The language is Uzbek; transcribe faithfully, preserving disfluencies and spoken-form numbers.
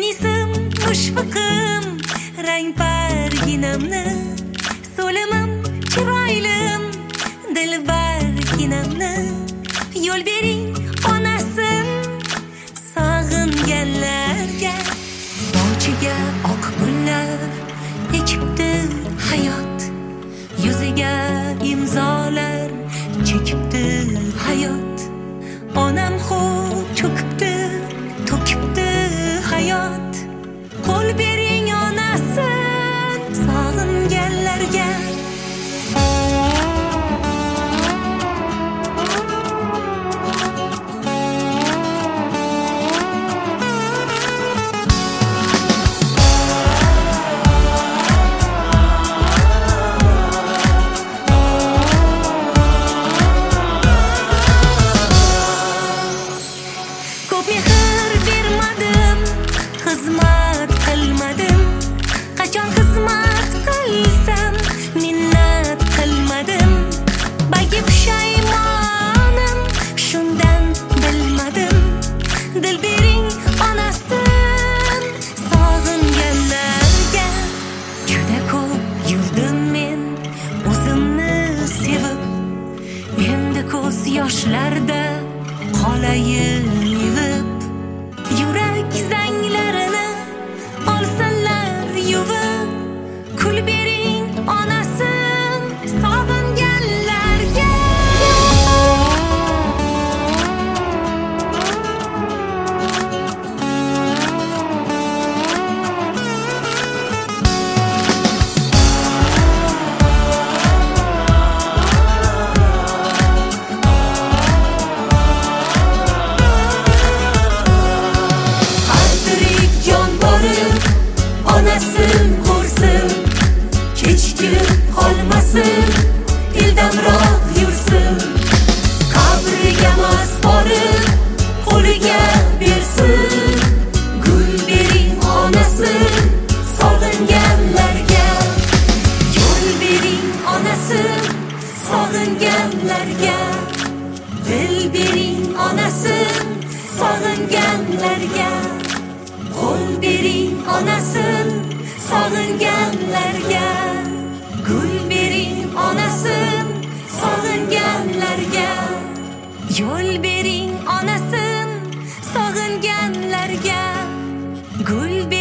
Munisim mushfiqim rangparginamni, so'limim chiroylim dilbarginamni. Yo'l bering onasin sog'inganlarga, sochiga oq gullar ekibdi hayot, yuziga imzolar chekibdi hayot. Onam xo'p cho'kibdi, to'kibdi hayot. Qo'l bering onasin sog'inganlarga. Ko'p mehr bermadim, xizmat qilmadim. Qachon xizmat qilsam minnat qilmadim. Balki pushaymonim shundan bilmadim. Dil bering onasin sog'inganlarga. Juda ko'p yurdim men o'zimni sevib, endi ko'z yoshlarda qolayin yuvib. Yurak zanglarini olsalar yuvib. Kul bering onasin sog'inganlarga. Onasin ko'rsin, kechikib qolmasin, ildamroq yursin. Qabriga mos borib, qo'liga bersin. Gul bering onasin sog'inganlarga. Yo'l bering onasin sog'inganlarga. Dil bering onasin sog'inganlarga. Qo'l bering onasin sog'inganlarga. Gul bering onasin sog'inganlarga. Yo'l bering onasin sog'inganlarga. Gul